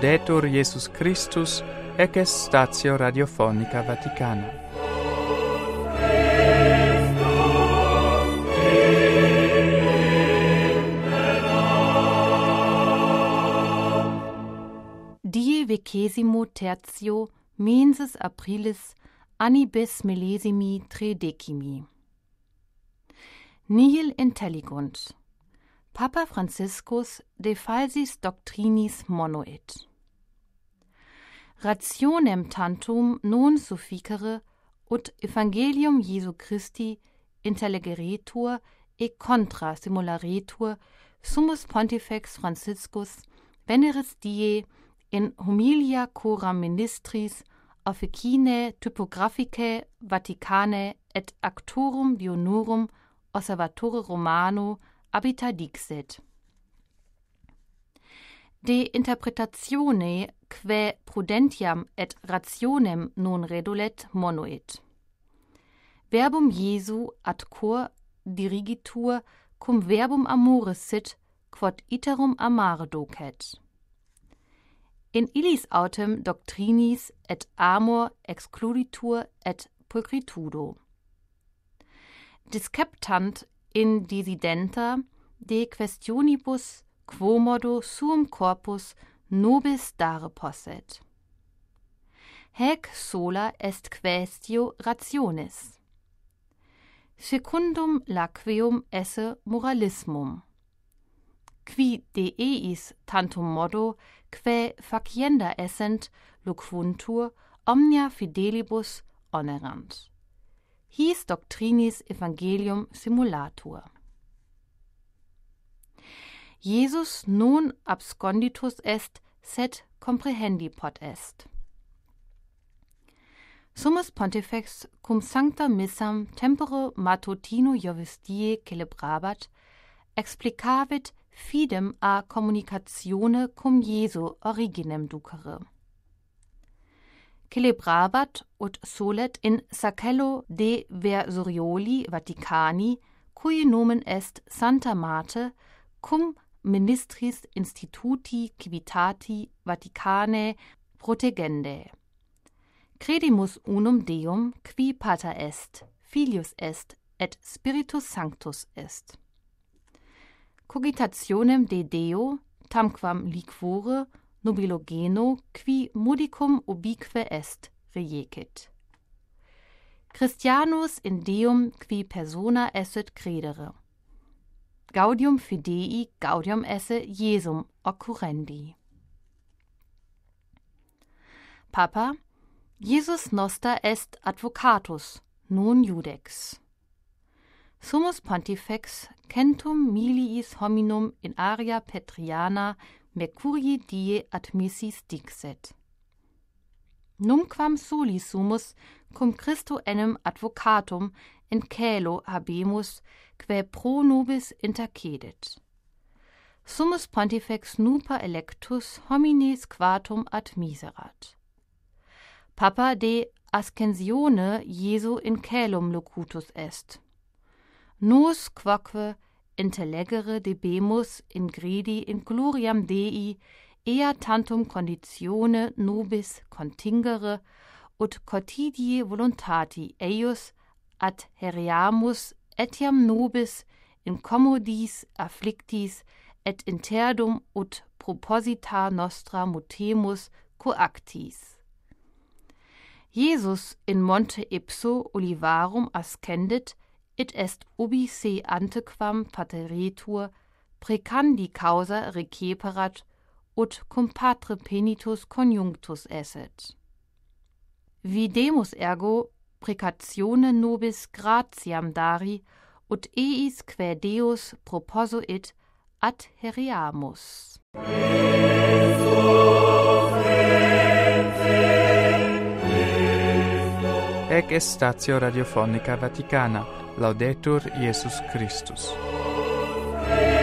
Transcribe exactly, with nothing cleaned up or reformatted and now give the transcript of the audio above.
Laudetur Jesus Christus, ec est statio radiofonica Vaticana. Die vicesimo tertio mensis aprilis annibis millesimi tridecimi. Nihil intellegunt. Papa Franciscus de falsis doctrinis monuit. Rationem tantum non sufficere ut evangelium Jesu Christi intellegeretur e contra simularetur summus pontifex Franciscus veneris die in humilia coram ministris officinae typographicae Vaticanae et actorum dionorum observatore Romano habita dixit. De interpretatione quae prudentiam et rationem non redulet monuit. Verbum Jesu ad cor dirigitur cum verbum amoris sit, quod iterum amare docet. In illis autem doctrinis et amor excluditur et pulchritudo. Disceptant in desidenta de questionibus quomodo suum corpus nobis dare posset. Haec sola est quaestio rationis. Secundum laqueum esse moralismum. Qui de eis tantum modo quae facienda essent loquuntur omnia fidelibus onerant. His doctrinis evangelium simulatur. Jesus non absconditus est, sed comprehendipot est. Summus pontifex cum sancta missam tempore matutino Jovis die celebrabat, explicavit fidem a communicatione cum Jesu originem ducere. Celebrabat ut solet in Sacello de Versurioli Vaticani, cui nomen est Santa Marte, cum ministris instituti civitati Vaticanae protegendae. Credimus unum Deum, qui pater est, filius est, et spiritus sanctus est. Cogitationem de Deo, tamquam liquore, nobilogeno, qui modicum ubique est, rejecit. Christianus in Deum qui persona esset credere. Gaudium fidei, gaudium esse Jesum occurrendi. Papa, Jesus noster est advocatus, non judex. Summus pontifex centum miliis hominum in aria Petriana Mercurii die admissis dixet. Numquam soli sumus cum Christo enim advocatum in caelo habemus, quae pro nobis intercedit. Summus pontifex nuper electus homines quatum ad miserat. Papa de ascensione Jesu in caelum locutus est. Nos quoque intellegere debemus ingredi in gloriam Dei ea tantum conditione nobis contingere ut quotidie voluntati eius ad heriamus etiam nobis in commodis afflictis et interdum ut proposita nostra mutemus coactis. Jesus in monte ipso olivarum ascendit, et est ubi se antequam pateretur precandi causa receperat, ut cum patre penitus conjunctus esset. Videmus ergo precatione nobis gratiam dari, ut eis quae Deus proposuit ad heriamus. Ec est statio radiofonica Vaticana. Laudetur Jesus Christus.